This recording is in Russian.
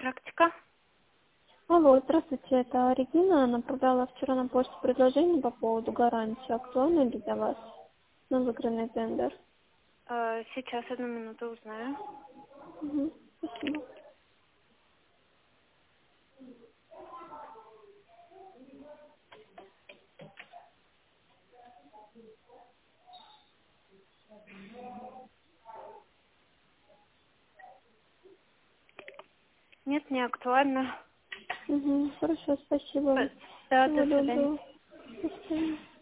практика. Алло, здравствуйте, это Регина. Направляла вчера на почту предложение по поводу гарантии. Актуально ли для вас на выигранный тендер? Сейчас, 1 минуту, узнаю. Угу, спасибо. Нет, не актуально. Угу, хорошо, спасибо. Да, Всего до свидания. доброго. До свидания.